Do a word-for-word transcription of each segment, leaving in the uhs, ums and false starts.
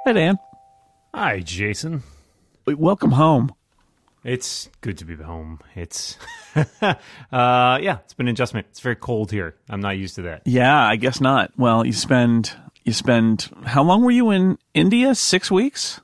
Hi, Dan. Hi, Jason. Welcome home. It's good to be home. It's, uh, yeah, it's been an adjustment. It's very cold here. I'm not used to that. Yeah, I guess not. Well, you spend, you spend, how long were you in India? Six weeks?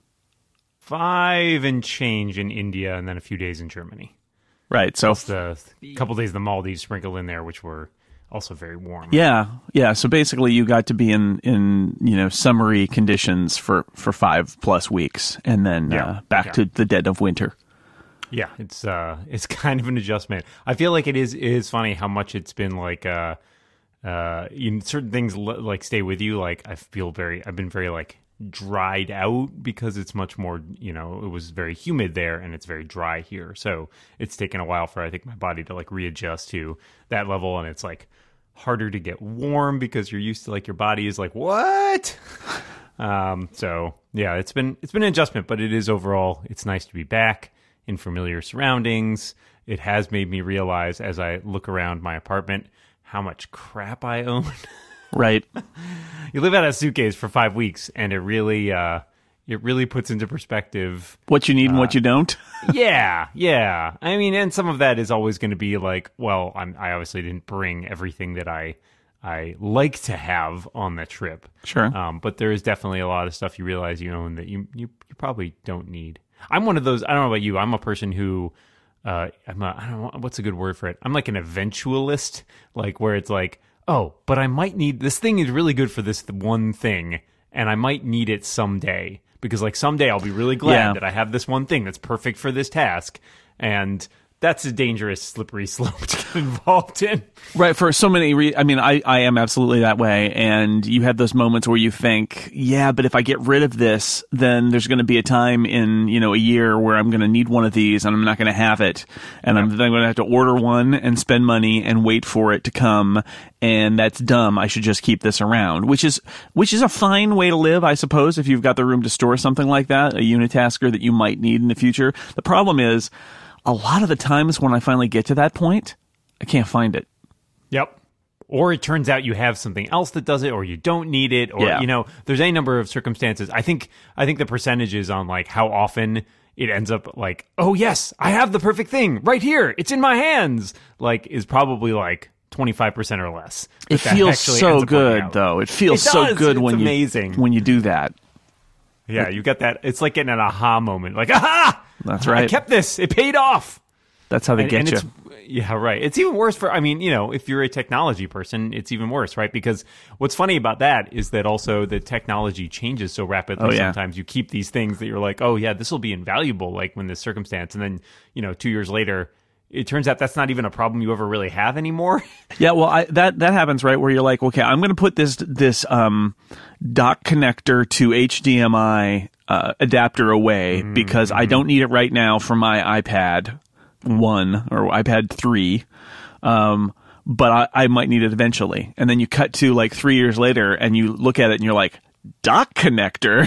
Five and change in India, and then a few days in Germany. Right. So Plus the couple days in the Maldives sprinkled in there, which were also very warm. Yeah, yeah. So basically, you got to be in, in you know summery conditions for, for five plus weeks, and then Yeah. uh, back Yeah. to the dead of winter. Yeah, it's uh, it's kind of an adjustment. I feel like it is it is funny how much it's been like uh, uh, in certain things l- like stay with you. Like I feel very, I've been very like dried out because it's much more, you know, it was very humid there and it's very dry here. So it's taken a while for I think my body to like readjust to that level, and it's like harder to get warm because you're used to like your body is like what. um, so yeah, it's been it's been an adjustment, but it is overall it's nice to be back in familiar surroundings. It has made me realize as I look around my apartment how much crap I own. Right. You live out of a suitcase for five weeks, and it really, uh, it really puts into perspective What you need and what you don't. yeah, yeah. I mean, and some of that is always going to be like, well, I'm, I obviously didn't bring everything that I I like to have on the trip. Sure. Um, but there is definitely a lot of stuff you realize you own that you you, you probably don't need. I'm one of those. I don't know about you. I'm a person who. Uh, I'm a, I don't know what's a good word for it. I'm like an eventualist, like where it's like, oh, but I might need this thing is really good for this one thing, and I might need it someday because like someday I'll be really glad Yeah. that I have this one thing that's perfect for this task, and that's a dangerous slippery slope to get involved in. Right, for so many re- I mean, I, I am absolutely that way, and you have those moments where you think, yeah, but if I get rid of this, then there's going to be a time in, you know, a year where I'm going to need one of these, and I'm not going to have it, and I'm then going to have to order one and spend money and wait for it to come, and that's dumb. I should just keep this around, which is which is a fine way to live, I suppose, if you've got the room to store something like that, a unitasker that you might need in the future. The problem is, a lot of the times when I finally get to that point, I can't find it. Yep. Or it turns out you have something else that does it, or you don't need it, or Yeah. you know, there's any number of circumstances. I think I think the percentages on like how often it ends up like, oh yes, I have the perfect thing right here, it's in my hands, like is probably like twenty-five percent or less. It that that feels actually so ends up working good, out. though. It feels It so does. good It's when amazing. you when you do that. Yeah, you got that. It's like getting an aha moment. Like, aha! That's right. I kept this. It paid off. That's how they And- get and you. it's, yeah, right. It's even worse for, I mean, you know, if you're a technology person, it's even worse, right? Because what's funny about that is that also the technology changes so rapidly. Oh, yeah. Sometimes you keep these things that you're like, oh, yeah, this will be invaluable, like when this circumstance. And then, you know, two years later, it turns out that's not even a problem you ever really have anymore. Yeah, well, I, that that happens, right? Where you're like, okay, I'm going to put this this um, dock connector to H D M I uh, adapter away Mm-hmm. because I don't need it right now for my iPad one or iPad three. Um, but I, I might need it eventually. And then you cut to like three years later, and you look at it, and you're like, dock connector.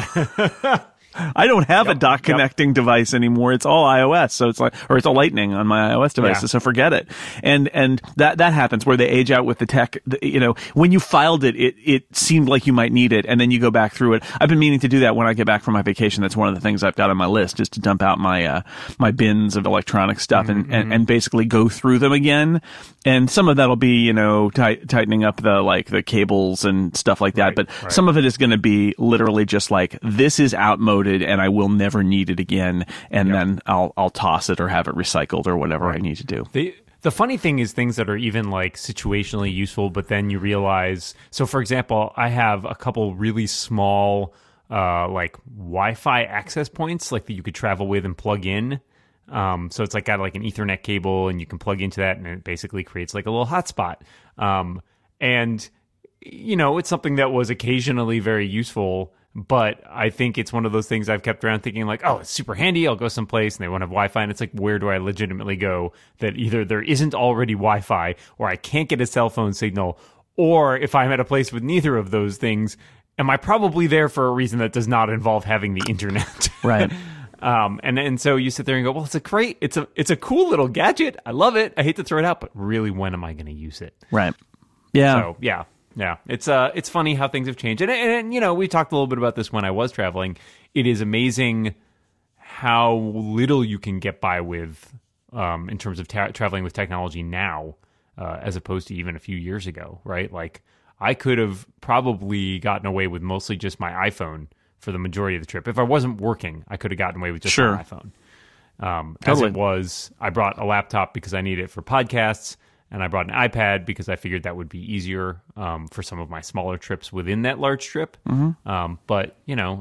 I don't have a Yep, dock yep. connecting device anymore. It's all iOS, so it's like, or it's all Lightning on my iOS devices. Yeah. So forget it. And and that that happens where they age out with the tech. The, you know, when you filed it, it it seemed like you might need it, and then you go back through it. I've been meaning to do that when I get back from my vacation. That's one of the things I've got on my list, is to dump out my uh, my bins of electronic stuff and, and and basically go through them again. And some of that'll be, you know, tight, tightening up the like the cables and stuff like that. Right, but right. some of it is going to be literally just like, this is outmoded and I will never need it again. And then I'll I'll toss it or have it recycled or whatever I need to do. The the funny thing is things that are even like situationally useful, but then you realize. So, for example, I have a couple really small, uh, like Wi-Fi access points, like that you could travel with and plug in. Um, so it's like got like an Ethernet cable, and you can plug into that, and it basically creates like a little hotspot. Um, and you know, it's something that was occasionally very useful. But I think it's one of those things I've kept around thinking like, oh, it's super handy. I'll go someplace and they won't have Wi-Fi. And it's like, where do I legitimately go that either there isn't already Wi-Fi, or I can't get a cell phone signal, or if I'm at a place with neither of those things, am I probably there for a reason that does not involve having the internet? Right. Um, and and so you sit there and go, well, it's a great, it's a it's a cool little gadget. I love it. I hate to throw it out, but really, when am I going to use it? Right. Yeah. So yeah. Yeah, it's uh, it's funny how things have changed, and, and, and you know, we talked a little bit about this when I was traveling. It is amazing how little you can get by with um, in terms of ta- traveling with technology now, uh, as opposed to even a few years ago, right? Like, I could have probably gotten away with mostly just my iPhone for the majority of the trip. If I wasn't working, I could have gotten away with just sure. my iPhone. Um, totally. As it was, I brought a laptop because I needed it for podcasts. And I brought an iPad because I figured that would be easier um, for some of my smaller trips within that large trip. Mm-hmm. Um, but, you know,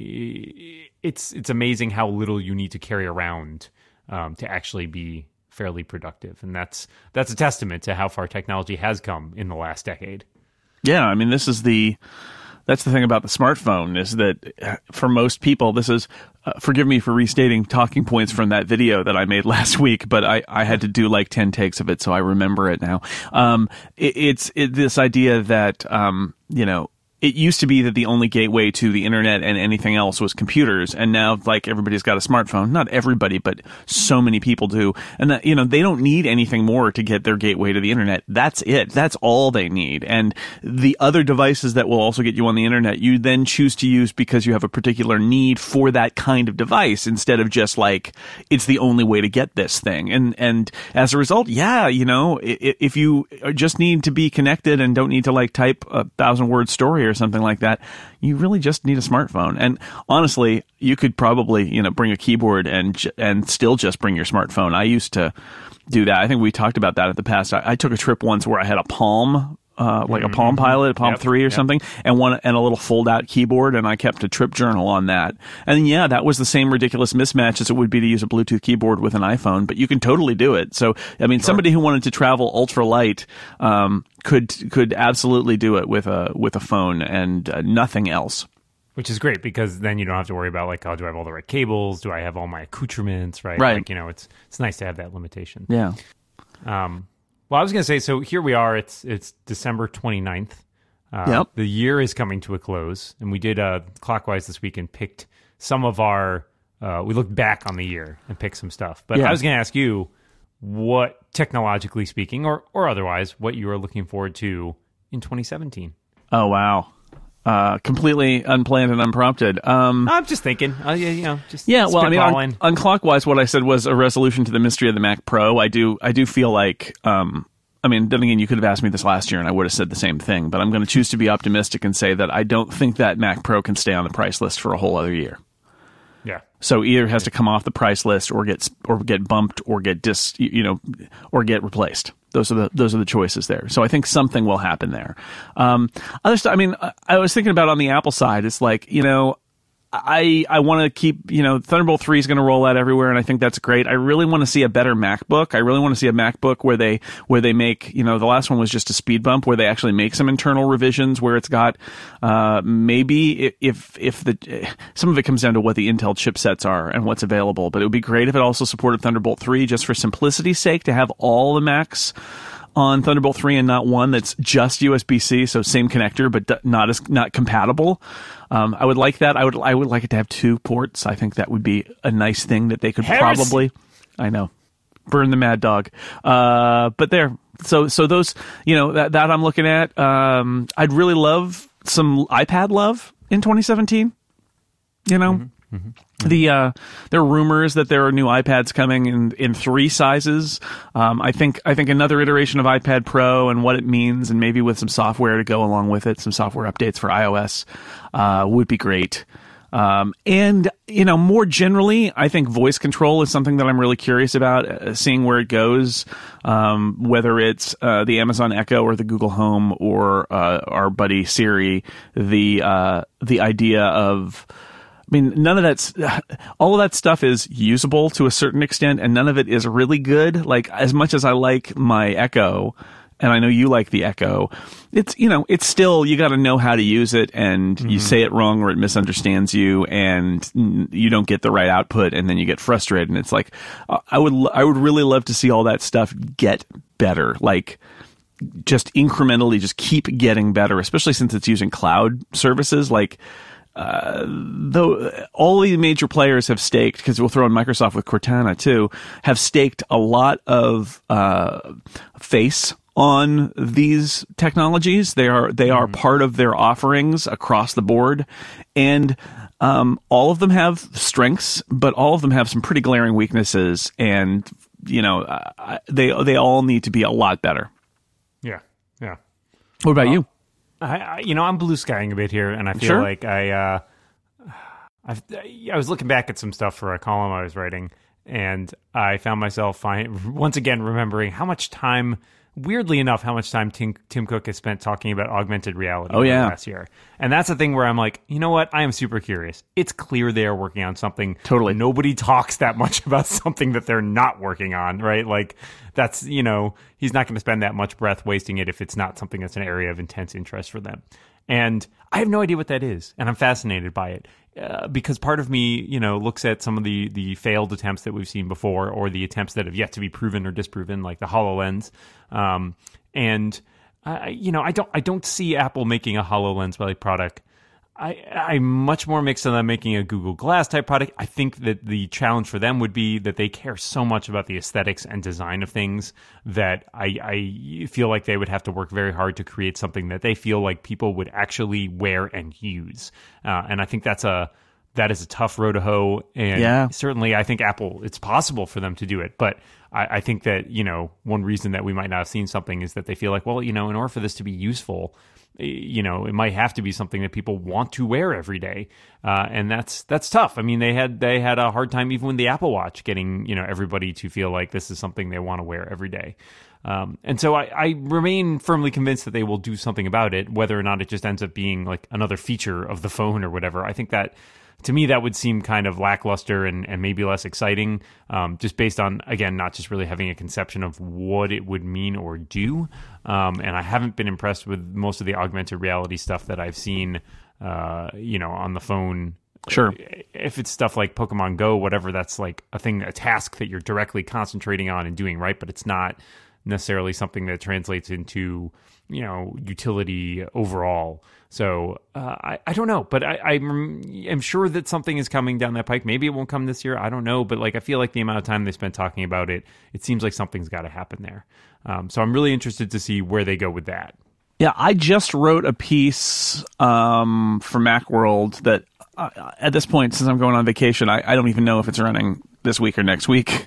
it's it's amazing how little you need to carry around um, to actually be fairly productive. And that's that's a testament to how far technology has come in the last decade. Yeah, I mean, this is the... That's the thing about the smartphone is that for most people, this is, uh, forgive me for restating talking points from that video that I made last week, but I, I had to do like ten takes of it, so I remember it now. Um, it, it's it, this idea that, um, you know, it used to be that the only gateway to the internet and anything else was computers. And now, like, everybody's got a smartphone. Not everybody, but so many people do. And, that, you know, they don't need anything more to get their gateway to the internet. That's it. That's all they need. And the other devices that will also get you on the internet, you then choose to use because you have a particular need for that kind of device instead of just like, it's the only way to get this thing. And, and as a result, yeah, you know, if you just need to be connected and don't need to like type a thousand word story or or something like that, you really just need a smartphone. And honestly, you could probably, you know, bring a keyboard and and still just bring your smartphone. I used to do that. I think we talked about that in the past. I, I took a trip once where I had a Palm, uh, like mm-hmm. a Palm Pilot, a Palm yep. three or yep. something, and one and a little fold-out keyboard, and I kept a trip journal on that. And yeah, that was the same ridiculous mismatch as it would be to use a Bluetooth keyboard with an iPhone, but you can totally do it. So, I mean, sure. somebody who wanted to travel ultra light, um, could could absolutely do it with a with a phone and uh, nothing else. Which is great because then you don't have to worry about like, oh, do I have all the right cables? Do I have all my accoutrements? Right, right. Like, you know, it's it's nice to have that limitation. Yeah. Um. Well, I was going to say, so here we are. It's it's December twenty-ninth. Uh, yep. The year is coming to a close, and we did uh, Clockwise this week and picked some of our. Uh, we looked back on the year and picked some stuff. But yeah. I was going to ask you, what technologically speaking, or or otherwise, what you are looking forward to in twenty seventeen? Oh wow, uh, completely unplanned and unprompted. Um, I'm just thinking, uh, yeah, you know, just yeah. Well, I mean, on, spitballing. on Clockwise, what I said was a resolution to the mystery of the Mac Pro. I do, I do feel like, um, I mean, then again, you could have asked me this last year, and I would have said the same thing. But I'm going to choose to be optimistic and say that I don't think that Mac Pro can stay on the price list for a whole other year. Yeah. So either it has to come off the price list, or get or get bumped, or get dis, you know, or get replaced. Those are the those are the choices there. So I think something will happen there. Um, other stuff. I mean, I, I was thinking about on the Apple side. It's like, you know, I I want to keep, you know, Thunderbolt three is going to roll out everywhere, and I think that's great. I really want to see a better MacBook. I really want to see a MacBook where they where they make, you know, the last one was just a speed bump, where they actually make some internal revisions, where it's got uh, maybe if if the some of it comes down to what the Intel chipsets are and what's available. But it would be great if it also supported Thunderbolt three, just for simplicity's sake, to have all the Macs on Thunderbolt three and not one that's just U S B C, so same connector but not as not compatible. Um, I would like that. I would I would like it to have two ports. I think that would be a nice thing that they could Heresy. probably. I know, burn the Mad Dog. Uh, but there, so so those, you know, that that I'm looking at. Um, I'd really love some iPad love in twenty seventeen. You know. Mm-hmm. Mm-hmm. The uh, there are rumors that there are new iPads coming in, in three sizes. Um, I think I think another iteration of iPad Pro and what it means, and maybe with some software to go along with it, some software updates for iOS uh, would be great. Um, and you know, more generally, I think voice control is something that I'm really curious about, uh, seeing where it goes. Um, whether it's uh, the Amazon Echo or the Google Home or uh, our buddy Siri, the uh, the idea of I mean, none of that's, all of that stuff is usable to a certain extent, and none of it is really good. Like, as much as I like my Echo, and I know you like the Echo, it's, you know, it's still, you got to know how to use it, and mm-hmm. you say it wrong or it misunderstands you, and you don't get the right output, and then you get frustrated. And it's like, I would, I would really love to see all that stuff get better. Like, just incrementally, just keep getting better, especially since it's using cloud services. Like, Uh, though all the major players have staked, because we'll throw in Microsoft with Cortana too, have staked a lot of uh, face on these technologies. They are they are mm. part of their offerings across the board, and um, all of them have strengths, but all of them have some pretty glaring weaknesses, and you know uh, they they all need to be a lot better. Yeah, yeah. What about well, you? I, I you know I'm blue skying a bit here, and I feel sure. like I uh, I've, I was looking back at some stuff for a column I was writing, and I found myself find, once again remembering how much time. Weirdly enough, how much time Tim, Tim Cook has spent talking about augmented reality oh, yeah. last year. And that's the thing where I'm like, you know what? I am super curious. It's clear they're working on something. Totally. Nobody talks that much about something that they're not working on, right? Like, that's, you know, he's not going to spend that much breath wasting it if it's not something that's an area of intense interest for them. And I have no idea what that is, and I'm fascinated by it. Uh, because part of me, you know, looks at some of the, the failed attempts that we've seen before, or the attempts that have yet to be proven or disproven, like the HoloLens. Um, and I, you know, I don't, I don't see Apple making a HoloLens like product. I, I'm much more mixed on them making a Google Glass type product. I think that the challenge for them would be that they care so much about the aesthetics and design of things that I, I feel like they would have to work very hard to create something that they feel like people would actually wear and use. Uh, and I think that's a that is a tough row to hoe. And yeah. certainly I think Apple, it's possible for them to do it. But I, I think that, you know, one reason that we might not have seen something is that they feel like, well, you know, in order for this to be useful, you know, it might have to be something that people want to wear every day, uh, and that's that's tough. I mean, they had they had a hard time even with the Apple Watch getting, you know, everybody to feel like this is something they want to wear every day. Um, and so I, I remain firmly convinced that they will do something about it, whether or not it just ends up being like another feature of the phone or whatever. I think that, to me, that would seem kind of lackluster and, and maybe less exciting, um, just based on, again, not just really having a conception of what it would mean or do. Um, and I haven't been impressed with most of the augmented reality stuff that I've seen, uh, you know, on the phone. Sure. If it's stuff like Pokemon Go, whatever, that's like a thing, a task that you're directly concentrating on and doing, right? But it's not necessarily something that translates into, you know, utility overall. So uh, I, I don't know, but I, I'm, I'm sure that something is coming down that pike. Maybe it won't come this year. I don't know. But like, I feel like the amount of time they spent talking about it, it seems like something's got to happen there. Um, so I'm really interested to see where they go with that. Yeah, I just wrote a piece um, for Macworld that uh, at this point, since I'm going on vacation, I, I don't even know if it's running this week or next week.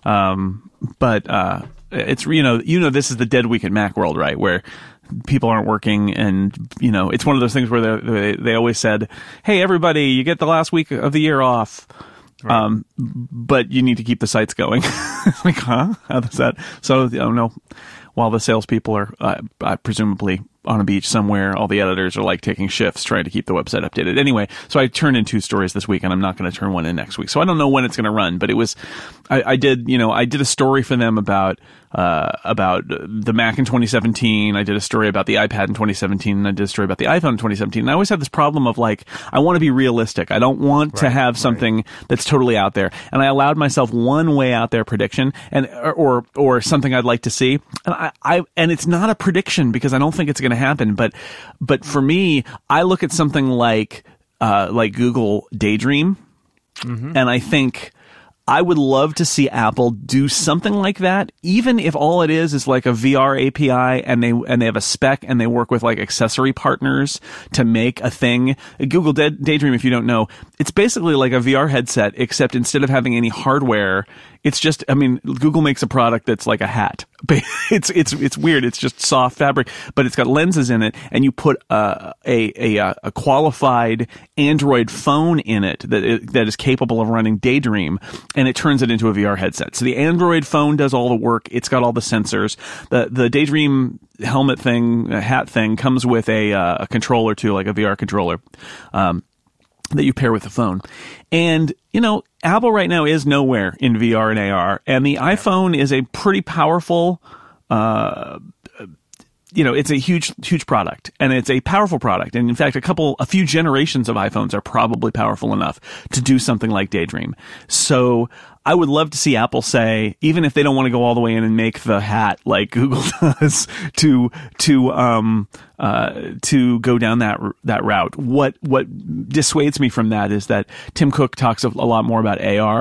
Um, but uh, it's, you know, you know, this is the dead week at Macworld, right? Where people aren't working, and you know, it's one of those things where they they always said, "Hey, everybody, you get the last week of the year off, right. um, but you need to keep the sites going." Like, huh? How does that? So, you know, while the salespeople are uh, uh, presumably on a beach somewhere, all the editors are like taking shifts trying to keep the website updated. Anyway, so I turned in two stories this week, and I'm not going to turn one in next week. So I don't know when it's going to run, but it was, I, I did, you know, I did a story for them about, uh, about the Mac in twenty seventeen. I did a story about the iPad in twenty seventeen, and I did a story about the iPhone in twenty seventeen. And I always have this problem of like, I want to be realistic. I don't want right, to have something right. that's totally out there. And I allowed myself one way out there prediction, and or or, or something I'd like to see. And I, I and it's not a prediction because I don't think it's going to happen. But but for me, I look at something like uh, like Google Daydream, mm-hmm. and I think I would love to see Apple do something like that, even if all it is is like a V R A P I, and they and they have a spec and they work with like accessory partners to make a thing. Google Daydream, if you don't know, it's basically like a V R headset, except instead of having any hardware, it's just, I mean, Google makes a product that's like a hat. It's it's it's weird. It's just soft fabric, but it's got lenses in it, and you put uh, a a a qualified Android phone in it that that is capable of running Daydream, and it turns it into a V R headset. So the Android phone does all the work. It's got all the sensors. The the Daydream helmet thing, hat thing, comes with a uh, a controller too, like a V R controller. Um, that you pair with the phone. And, you know, Apple right now is nowhere in V R and A R, and the iPhone is a pretty powerful, uh, you know, it's a huge, huge product, and it's a powerful product. And in fact, a couple, a few generations of iPhones are probably powerful enough to do something like Daydream. So I would love to see Apple say, even if they don't want to go all the way in and make the hat like Google does, to to um uh to go down that that route. What what dissuades me from that is that Tim Cook talks a lot more about A R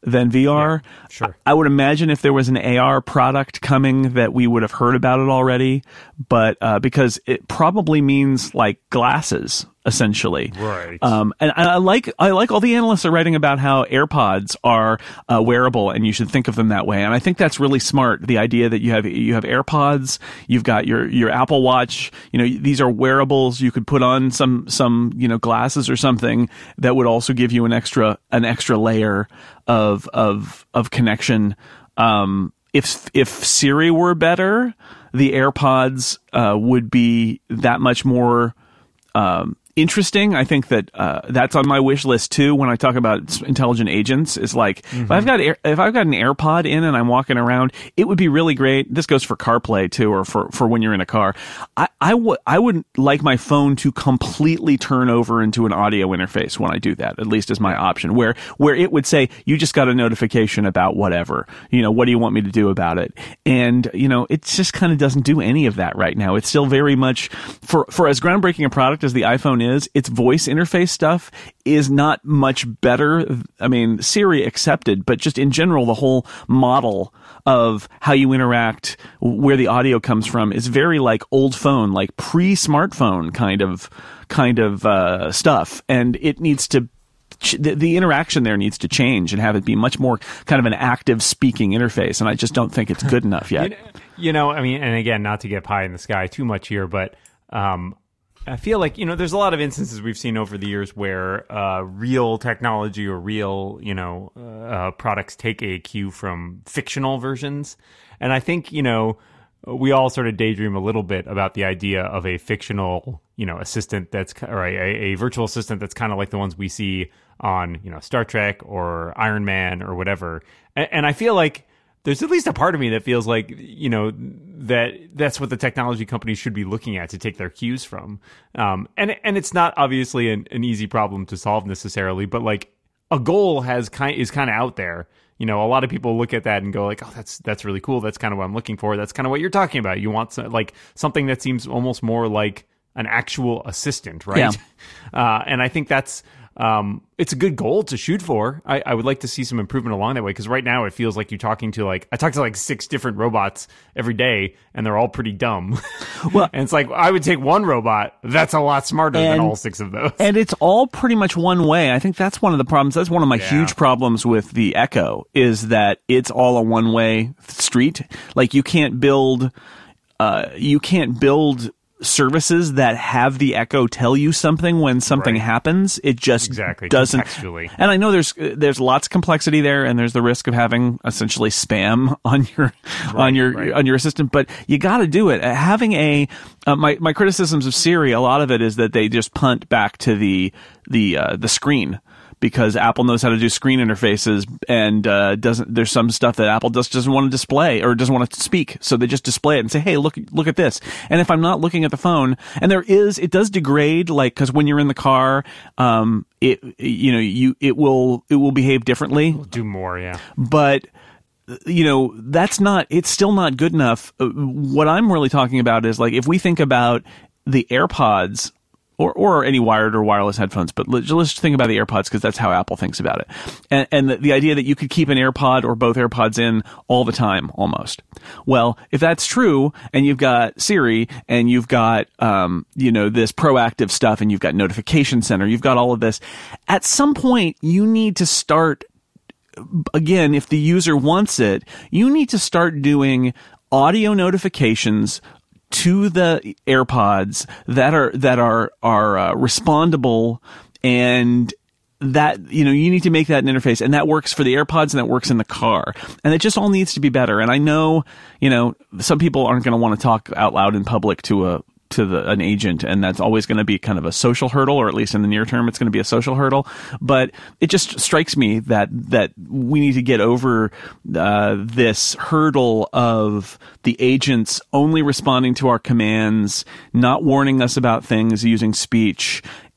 than V R. Yeah, sure. I would imagine if there was an A R product coming that we would have heard about it already, but uh, because it probably means like glasses, essentially. Right. Um, and I like I like all the analysts are writing about how AirPods are uh, wearable, and you should think of them that way. And I think that's really smart. The idea that you have you have AirPods, you've got your your Apple Watch. You know, these are wearables. You could put on some some you know glasses or something that would also give you an extra an extra layer of of of connection. Um, if if Siri were better, the AirPods uh, would be that much more um, interesting. I think that uh, that's on my wish list too. When I talk about intelligent agents, is like mm-hmm. if I've got Air, if I've got an AirPod in and I'm walking around, it would be really great. This goes for CarPlay too, or for, for when you're in a car. I I would I would like my phone to completely turn over into an audio interface when I do that. At least as my option, where where it would say you just got a notification about whatever. You know, what do you want me to do about it? And you know, it just kind of doesn't do any of that right now. It's still very much for for as groundbreaking a product as the iPhone is, its voice interface stuff is not much better. I mean, Siri accepted, but just in general, the whole model of how you interact, where the audio comes from, is very like old phone, like pre-smartphone kind of kind of uh, stuff, and it needs to. The, the interaction there needs to change and have it be much more kind of an active speaking interface, and I just don't think it's good enough yet. You know, you know, I mean, and again, not to get pie in the sky too much here, but. Um, I feel like, you know, there's a lot of instances we've seen over the years where uh, real technology or real, you know, uh, products take a cue from fictional versions. And I think, you know, we all sort of daydream a little bit about the idea of a fictional, you know, assistant that's, or a, a virtual assistant that's kind of like the ones we see on, you know, Star Trek or Iron Man or whatever. And, and I feel like there's at least a part of me that feels like, you know, that that's what the technology companies should be looking at to take their cues from. Um, and and it's not obviously an, an easy problem to solve necessarily, but like a goal has kind is kind of out there. You know, a lot of people look at that and go like, oh, that's that's really cool. That's kind of what I'm looking for. That's kind of what you're talking about. You want some, like something that seems almost more like an actual assistant, right? Yeah. Uh, and I think that's. Um, it's a good goal to shoot for. I, I would like to see some improvement along that way, because right now it feels like you're talking to like I talk to like six different robots every day, and they're all pretty dumb. Well, and it's like I would take one robot that's a lot smarter and, than all six of those, and it's all pretty much one way. I think that's one of the problems. That's one of my yeah. huge problems with the Echo is that it's all a one way street. Like you can't build, uh, you can't build. services that have the Echo tell you something when something right. happens. It just exactly. doesn't. Contextually. And I know there's there's lots of complexity there, and there's the risk of having essentially spam on your right, on your right. on your assistant. But you got to do it. Having a uh, my my criticisms of Siri, a lot of it is that they just punt back to the the uh, the screen. Because Apple knows how to do screen interfaces, and uh, doesn't. There's some stuff that Apple just doesn't want to display or doesn't want to speak, so they just display it and say, "Hey, look, look at this." And if I'm not looking at the phone, and there is, it does degrade, like because when you're in the car, um, it you know you it will it will behave differently. We'll do more, yeah. But you know that's not. It's still not good enough. What I'm really talking about is like if we think about the AirPods. Or, or any wired or wireless headphones, but let's just think about the AirPods because that's how Apple thinks about it. And, and the, the idea that you could keep an AirPod or both AirPods in all the time, almost. Well, if that's true, and you've got Siri, and you've got, um, you know, this proactive stuff, and you've got Notification Center, you've got all of this, at some point, you need to start, again, if the user wants it, you need to start doing audio notifications to the AirPods that are that are are uh, respondable, and that you know you need to make that an interface, and that works for the AirPods and that works in the car, and it just all needs to be better. And I know you know some people aren't going to want to talk out loud in public to a to the, an agent, and that's always going to be kind of a social hurdle, or at least in the near term, it's going to be a social hurdle. But it just strikes me that that we need to get over uh, this hurdle of the agents only responding to our commands, not warning us about things using speech,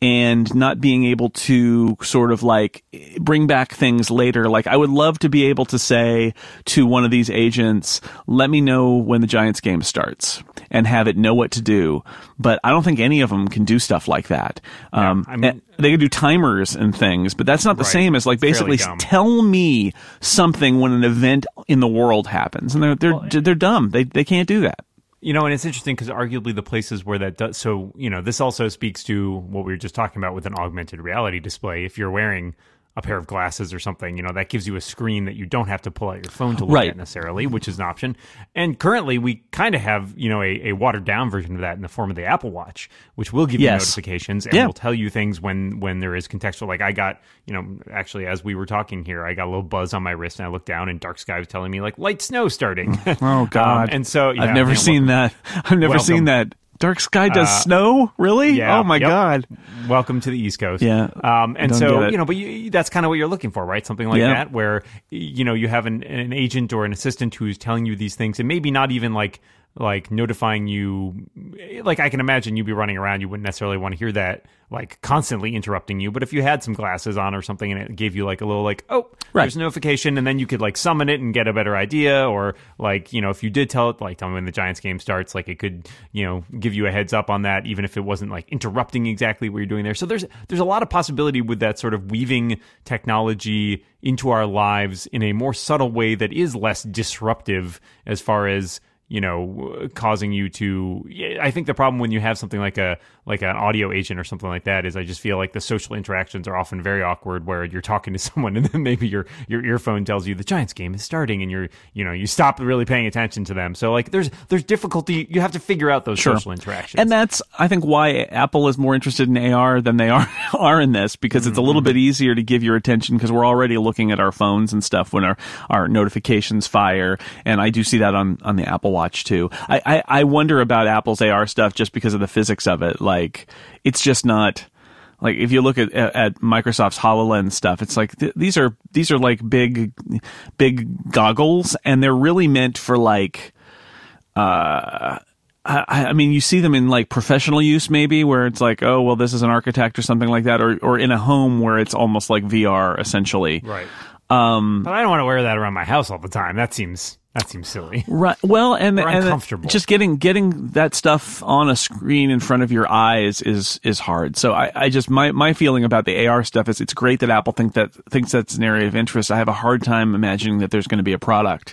and not being able to sort of like bring back things later. Like I would love to be able to say to one of these agents, let me know when the Giants game starts and have it know what to do. But I don't think any of them can do stuff like that. Yeah, Um, I mean, they can do timers and things, but that's not the Right. same as like basically Fairly dumb. tell me something when an event in the world happens. And they're, they're, Well, they're dumb. They, they can't do that. You know, and it's interesting because arguably the places where that does, so, you know, this also speaks to what we were just talking about with an augmented reality display. If you're wearing a pair of glasses or something, you know, that gives you a screen that you don't have to pull out your phone to look Right. at necessarily, which is an option. And currently we kind of have, you know, a, a watered down version of that in the form of the Apple Watch, which will give you Yes. notifications and Yeah. will tell you things when, when there is contextual. Like I got, you know, actually as we were talking here, I got a little buzz on my wrist and I looked down and Dark Sky was telling me like light snow starting. Oh God. Um, and so yeah, I've never you know, seen that. I've never welcome. seen that. Dark Sky does Uh, snow? Really? Yeah, Oh my yep. God. Welcome to the East Coast. Yeah, Um, and don't so, get it. you know, but you, that's kind of what you're looking for, right? Something like Yeah. that where, you know, you have an, an agent or an assistant who's telling you these things and maybe not even like, like notifying you. Like I can imagine you'd be running around. You wouldn't necessarily want to hear that like constantly interrupting you. But if you had some glasses on or something and it gave you like a little like, oh, Right. there's a notification, and then you could like summon it and get a better idea. Or like, you know, if you did tell it, like tell me when the Giants game starts, like it could, you know, give you a heads up on that, even if it wasn't like interrupting exactly what you're doing there. So there's there's a lot of possibility with that sort of weaving technology into our lives in a more subtle way that is less disruptive as far as, you know, causing you to. I think the problem when you have something like a like an audio agent or something like that is I just feel like the social interactions are often very awkward, where you're talking to someone and then maybe your your earphone tells you the Giants game is starting and you're you know you stop really paying attention to them. So like there's there's difficulty. You have to figure out those Sure. social interactions. And that's, I think, why Apple is more interested in A R than they are are in this, because it's a little bit easier to give your attention because we're already looking at our phones and stuff when our, our notifications fire. And I do see that on, on the Apple Watch too. I, I, I wonder about Apple's A R stuff just because of the physics of it. Like, it's just not. Like if you look at at Microsoft's HoloLens stuff, it's like th- these are these are like big big goggles, and they're really meant for like uh I, I mean, you see them in like professional use, maybe, where it's like, oh, well, this is an architect or something like that, or or in a home where it's almost like V R essentially. right. Um, But I don't want to wear that around my house all the time. That seems that seems silly. right. Well, and Or and uncomfortable. just getting getting that stuff on a screen in front of your eyes is is hard. So I, I just my my feeling about the A R stuff is it's great that Apple think that thinks that's an area of interest. I have a hard time imagining that there's going to be a product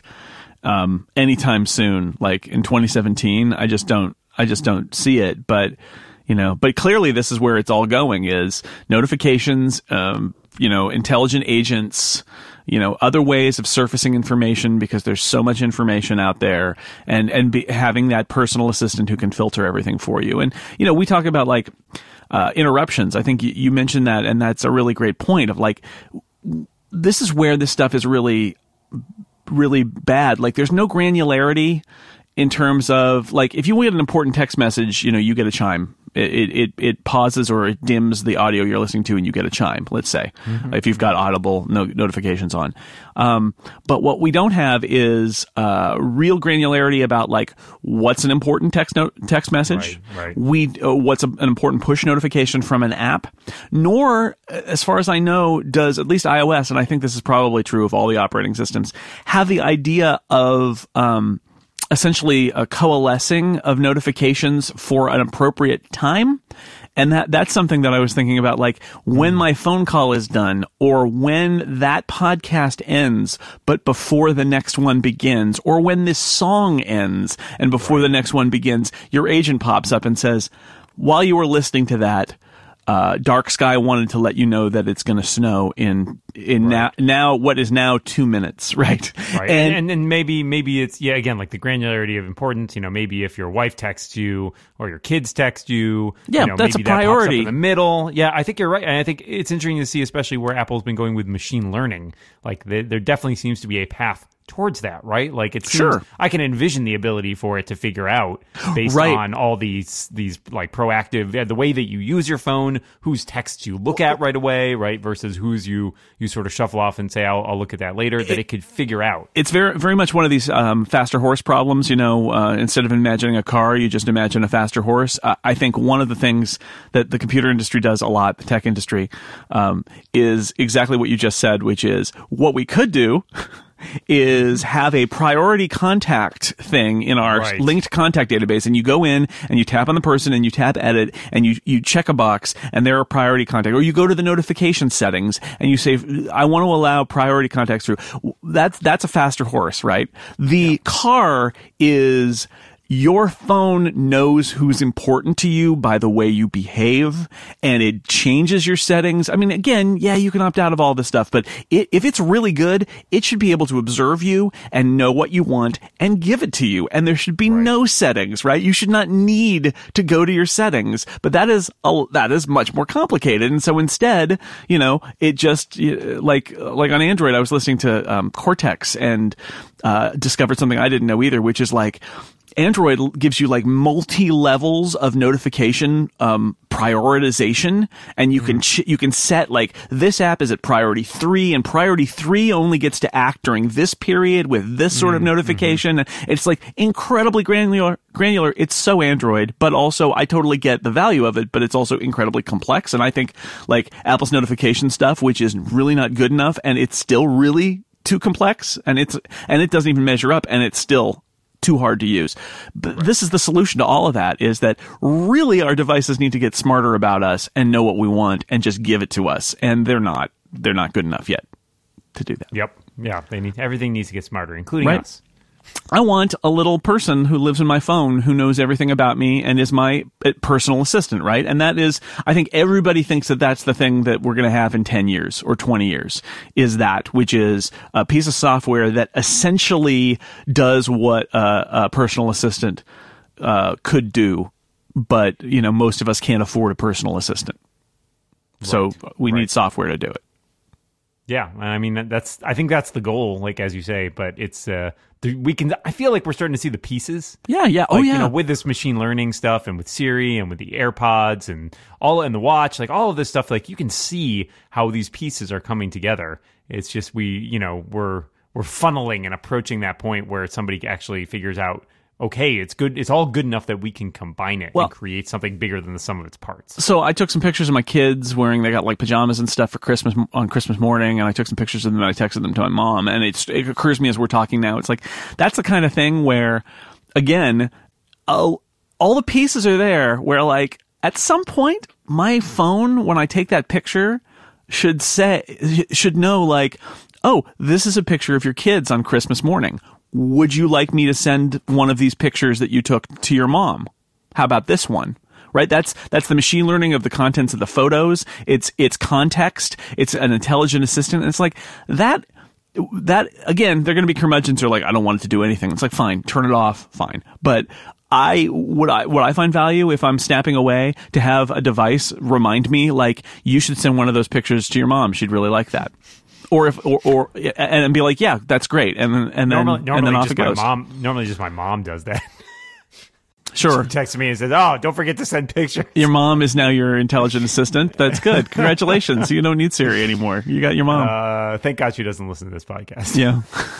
um, anytime soon, like in twenty seventeen. I just don't. I just don't see it. But you know, but clearly this is where it's all going: is notifications, um, you know, intelligent agents, you know, other ways of surfacing information because there's so much information out there, and and be, having that personal assistant who can filter everything for you. And you know, we talk about like uh, interruptions. I think you, you mentioned that, and that's a really great point. Of like, this is where this stuff is really, really bad. Like, there's no granularity in terms of like if you get an important text message, you know, you get a chime. It it it pauses or it dims the audio you're listening to, and you get a chime. Let's say mm-hmm. if you've got Audible no, notifications on. Um, but what we don't have is uh, real granularity about like what's an important text no- text message. Right, right. We uh, what's a, an important push notification from an app. Nor, as far as I know, does at least iOS, and I think this is probably true of all the operating systems, have the idea of um, essentially a coalescing of notifications for an appropriate time. And that that's something that I was thinking about, like when my phone call is done or when that podcast ends, but before the next one begins, or when this song ends and before the next one begins, your agent pops up and says, while you were listening to that, Uh, Dark Sky wanted to let you know that it's going to snow in in right. now now what is now two minutes, right? Right, and, and and maybe maybe it's yeah again like the granularity of importance. You know, maybe if your wife texts you or your kids text you, yeah, you know, that's maybe a priority. That pops up in the middle. Yeah, I think you're right, and I think it's interesting to see, especially where Apple's been going with machine learning. Like they, there definitely seems to be a path towards that, right? Like it seems, Sure. I can envision the ability for it to figure out based Right. on all these these like proactive yeah, the way that you use your phone, whose texts you look at right away, right, versus whose you you sort of shuffle off and say I'll, I'll look at that later. That it could figure out. It's very very much one of these um, faster horse problems. You know, uh, instead of imagining a car, you just imagine a faster horse. Uh, I think one of the things that the computer industry does a lot, the tech industry, um, is exactly what you just said, which is what we could do is have a priority contact thing in our Right. linked contact database, and you go in and you tap on the person and you tap edit and you, you check a box and they're a priority contact, or you go to the notification settings and you say, I want to allow priority contacts through. That's, that's a faster horse, right? The car is, your phone knows who's important to you by the way you behave, and it changes your settings. I mean, again, yeah, you can opt out of all this stuff, but it, if it's really good, it should be able to observe you and know what you want and give it to you. And there should be Right. no settings, right? You should not need to go to your settings, but that is a, that is much more complicated. And so instead, you know, it just uh, like like on Android, I was listening to um, Cortex and uh, discovered something I didn't know either, which is like, Android gives you like multi levels of notification um, prioritization, and you can ch- you can set like this app is at priority three, and priority three only gets to act during this period with this sort of notification. Mm-hmm. It's like incredibly granular. Granular. It's so Android, but also I totally get the value of it, but it's also incredibly complex. And I think like Apple's notification stuff, which is really not good enough, and it's still really too complex, and it's and it doesn't even measure up, and it's still too hard to use. But right. This is the solution to all of that, is that really our devices need to get smarter about us and know what we want and just give it to us. And they're not, they're not good enough yet to do that. Yep. Yeah. They need, everything needs to get smarter, including right. us. I want a little person who lives in my phone who knows everything about me and is my personal assistant, right? And that is, I think everybody thinks that that's the thing that we're going to have in ten years or twenty years, is that, which is a piece of software that essentially does what a, a personal assistant uh, could do, but, you know, most of us can't afford a personal assistant. Right. So we right. need software to do it. Yeah, I mean that's. I think that's the goal, like as you say. But it's uh, the, we can. I feel like we're starting to see the pieces. Yeah, yeah. Like, oh, yeah. You know, with this machine learning stuff, and with Siri, and with the AirPods, and all, and the watch, like all of this stuff. Like you can see how these pieces are coming together. It's just we, you know, we're we're funneling and approaching that point where somebody actually figures out, okay, it's good. It's all good enough that we can combine it well, and create something bigger than the sum of its parts. So I took some pictures of my kids wearing, they got like pajamas and stuff for Christmas on Christmas morning, and I took some pictures of them and I texted them to my mom. And it's, it occurs to me as we're talking now, it's like, that's the kind of thing where, again, all, all the pieces are there where like, at some point, my phone, when I take that picture, should say, should know like, oh, this is a picture of your kids on Christmas morning. Would you like me to send one of these pictures that you took to your mom? How about this one? Right? That's, that's the machine learning of the contents of the photos. It's, it's context. It's an intelligent assistant. And it's like that, that again, they're going to be curmudgeons who are like, I don't want it to do anything. It's like, fine, turn it off. Fine. But I, what I, what I find value if I'm snapping away to have a device remind me, like, you should send one of those pictures to your mom. She'd really like that. Or if, or, or, and be like, yeah, that's great, and then, and then, normally, normally and then off just it goes. My mom, normally, just my mom does that. Sure. She texts me and says, "Oh, don't forget to send pictures." Your mom is now your intelligent assistant. That's good. Congratulations. You don't need Siri anymore. You got your mom. Uh, thank God she doesn't listen to this podcast. Yeah.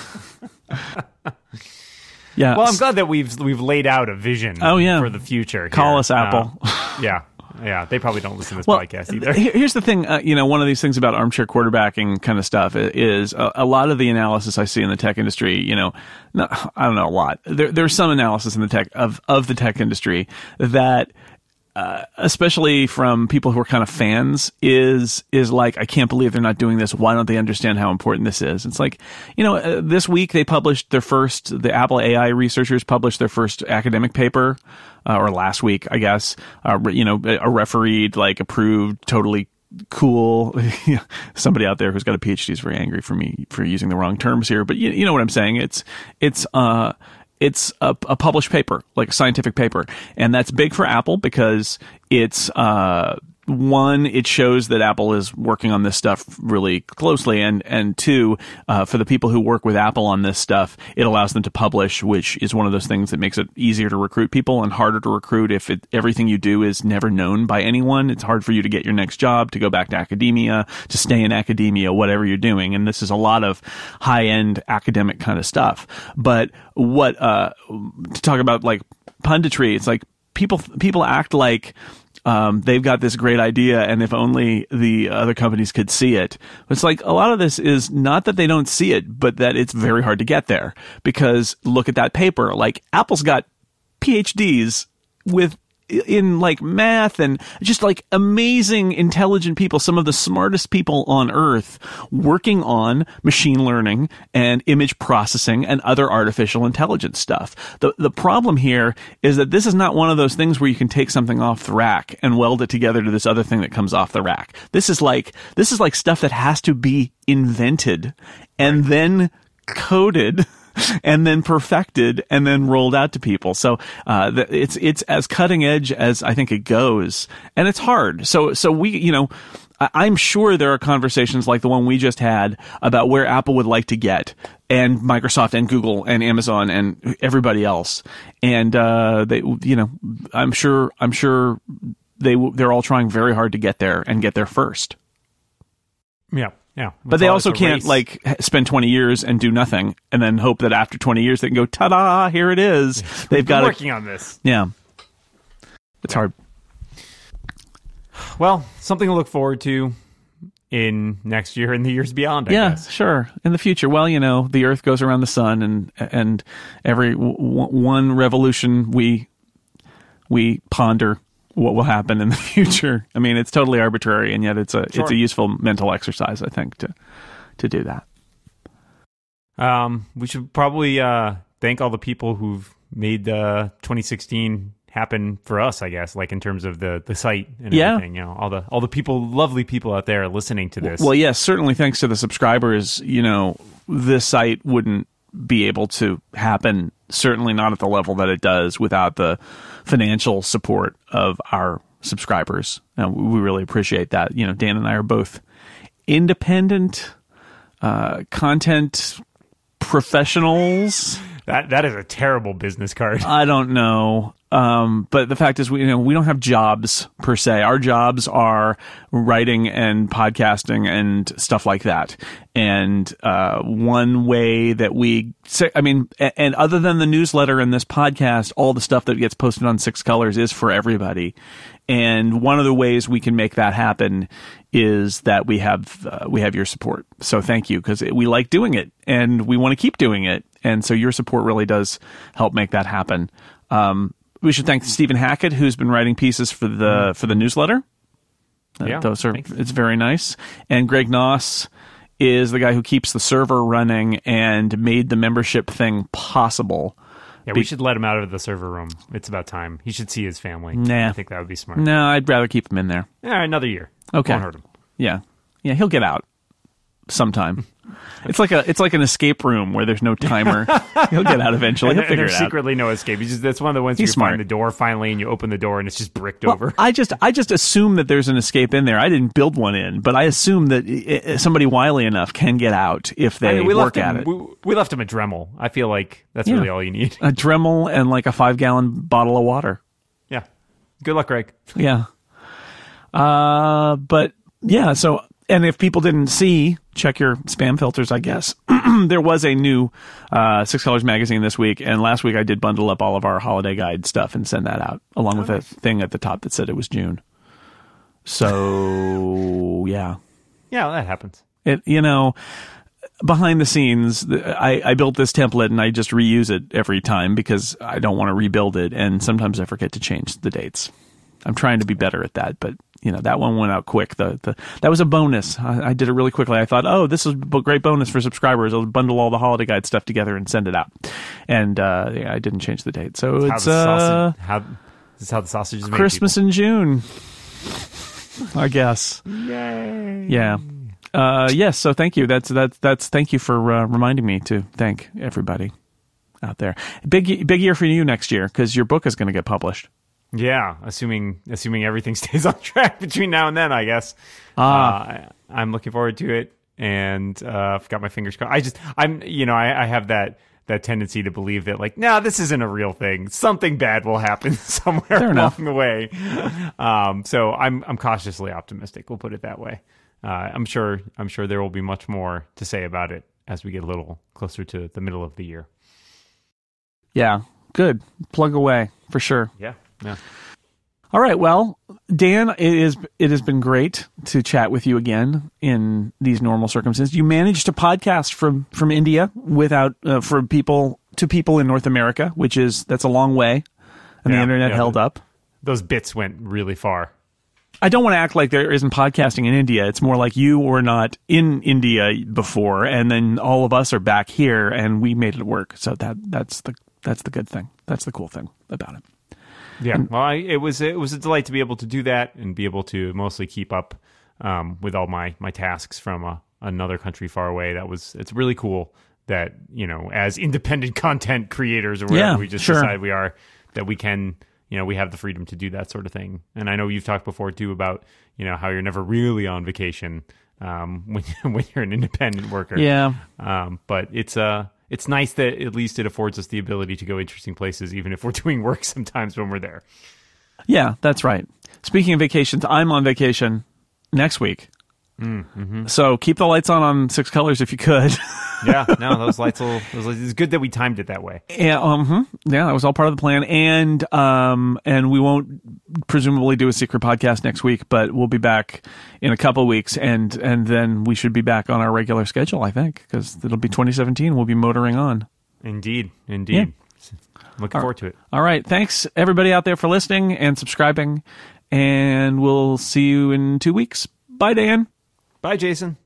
Yeah. Well, I'm glad that we've we've laid out a vision. Oh, yeah. For the future. Call here. us, Apple. Uh, yeah. Yeah, they probably don't listen to this well, podcast either. Here's the thing, uh, you know, one of these things about armchair quarterbacking kind of stuff is a, a lot of the analysis I see in the tech industry, you know, no, I don't know, a lot. There, there's some analysis in the tech of, of the tech industry that, uh, especially from people who are kind of fans, is is like, I can't believe they're not doing this. Why don't they understand how important this is? It's like, you know, uh, this week they published their first, the Apple A I researchers published their first academic paper, uh, or last week, I guess, uh, you know, a refereed, like approved, totally cool. Somebody out there who's got a PhD is very angry for me for using the wrong terms here, but you, you know what I'm saying? It's, it's, uh, It's a, a published paper, like a scientific paper. And that's big for Apple because it's, uh, one, it shows that Apple is working on this stuff really closely, and and two, uh, for the people who work with Apple on this stuff, it allows them to publish, which is one of those things that makes it easier to recruit people and harder to recruit if it, everything you do is never known by anyone. It's hard for you to get your next job, to go back to academia, to stay in academia, whatever you're doing. And this is a lot of high-end academic kind of stuff. But what uh, to talk about like punditry, it's like people people act like Um, they've got this great idea, and if only the other companies could see it. It's like a lot of this is not that they don't see it, but that it's very hard to get there. Because look at that paper. Like, Apple's got P H Ds with in like math and just like amazing, intelligent people, some of the smartest people on earth working on machine learning and image processing and other artificial intelligence stuff. The the problem here is that this is not one of those things where you can take something off the rack and weld it together to this other thing that comes off the rack. This is like this is like stuff that has to be invented and then coded and then perfected and then rolled out to people. So uh, it's it's as cutting edge as I think it goes, and it's hard. So so we you know I'm sure there are conversations like the one we just had about where Apple would like to get, and Microsoft and Google and Amazon and everybody else, and uh, they you know I'm sure I'm sure they they're all trying very hard to get there and get there first. Yeah. Yeah, but they also can't race. like spend twenty years and do nothing and then hope that after twenty years they can go, ta-da, here it is. They've got working on this. Yeah, it's yeah. hard. Well, something to look forward to in next year and the years beyond, I yeah, guess. Sure. In the future, well, you know, the Earth goes around the sun, and and every w- one revolution we we ponder what will happen in the future. I mean, it's totally arbitrary, and yet it's a sure. it's a useful mental exercise, I think, to to do that. Um, we should probably uh, thank all the people who've made uh, twenty sixteen happen for us, I guess, like in terms of the, the site and yeah. everything. You know, all the all the people, lovely people out there listening to this. Well, yes, certainly thanks to the subscribers. You know, this site wouldn't be able to happen, certainly not at the level that it does, without the financial support of our subscribers. And we really appreciate that. You know, Dan and I are both independent uh, content professionals. That that is a terrible business card. I don't know. Um, but the fact is, we you know we don't have jobs per se. Our jobs are writing and podcasting and stuff like that. And uh, one way that we, I mean, and other than the newsletter and this podcast, all the stuff that gets posted on Six Colors is for everybody. And one of the ways we can make that happen is that we have uh, we have your support. So thank you, because we like doing it and we want to keep doing it. And so your support really does help make that happen. Um, we should thank Stephen Hackett, who's been writing pieces for the for the newsletter. Yeah, uh, those are thanks. It's very nice. And Greg Noss is the guy who keeps the server running and made the membership thing possible. Yeah, we Be- should let him out of the server room. It's about time. He should see his family. Nah. I think that would be smart. No, I'd rather keep him in there. Yeah, another year. Okay. Won't hurt him. Yeah. Yeah, he'll get out sometime. It's like a it's like an escape room where there's no timer. He'll get out eventually. And, He'll figure and there's it out. secretly no escape. He's just, that's one of the ones He's where you smart. find the door finally and you open the door and it's just bricked well, over. I just I just assume that there's an escape in there. I didn't build one in, but I assume that it, somebody wily enough can get out if they I mean, we work left at him, it. We, we left him a Dremel. I feel like that's Yeah. really all you need. A Dremel and like a five gallon bottle of water. Yeah. Good luck, Greg. Yeah. Uh, but yeah, so, and if people didn't see, check your spam filters, I guess. There was a new uh, Six Colors magazine this week, and last week I did bundle up all of our holiday guide stuff and send that out, along with a thing at the top that said it was June. So, yeah. Yeah, well, that happens. It, you know, behind the scenes, I, I built this template and I just reuse it every time because I don't want to rebuild it, and sometimes I forget to change the dates. I'm trying to be better at that, but you know that one went out quick. The, the that was a bonus. I, I did it really quickly. I thought, oh, this is a great bonus for subscribers. I'll bundle all the holiday guide stuff together and send it out. And uh, yeah, I didn't change the date, so How it's the uh, sausage, how, this is how the sausage is made. Christmas people. in June, I guess. Yay! Yeah. Uh, yes. So thank you. That's that's that's thank you for uh, reminding me to thank everybody out there. Big big year for you next year because your book is going to get published. Yeah, assuming assuming everything stays on track between now and then, I guess. Ah. Uh, I, I'm looking forward to it, and uh, I've got my fingers crossed. I just, I'm, you know, I, I have that that tendency to believe that, like, no, this isn't a real thing. Something bad will happen somewhere Fair along enough. the way. Um, so I'm I'm cautiously optimistic. We'll put it that way. Uh, I'm sure I'm sure there will be much more to say about it as we get a little closer to the middle of the year. Yeah, good. Plug away for sure. Yeah, yeah. All right. Well, Dan, it is it has been great to chat with you again in these normal circumstances. You managed to podcast from from India without uh, for people to people in North America, which is that's a long way, and Yeah, the internet yeah, held the- up. Those bits went really far. I don't want to act like there isn't podcasting in India. It's more like you were not in India before, and then all of us are back here, and we made it work. So that that's the that's the good thing. That's the cool thing about it. Yeah, well, I, it was it was a delight to be able to do that and be able to mostly keep up um, with all my my tasks from a, another country far away. That was it's really cool that, you know, as independent content creators or whatever Yeah, we just sure. decide we are, that we can, you know, we have the freedom to do that sort of thing. And I know you've talked before too about, you know, how you're never really on vacation um, when when you're an independent worker. Yeah. Um, but it's uh it's nice that at least it affords us the ability to go interesting places, even if we're doing work sometimes when we're there. Yeah, that's right. Speaking of vacations, I'm on vacation next week. Mm, mm-hmm. So keep the lights on on Six Colors if you could. Yeah, no, those lights will. Those lights, it's good that we timed it that way. Yeah, um, hmm. yeah, that was all part of the plan, and um, and we won't presumably do a secret podcast next week, but we'll be back in a couple of weeks, and and then we should be back on our regular schedule, I think, because it'll be twenty seventeen. We'll be motoring on. Indeed, indeed. Looking forward to it. All right, thanks everybody out there for listening and subscribing, and we'll see you in two weeks. Bye, Dan. Bye, Jason.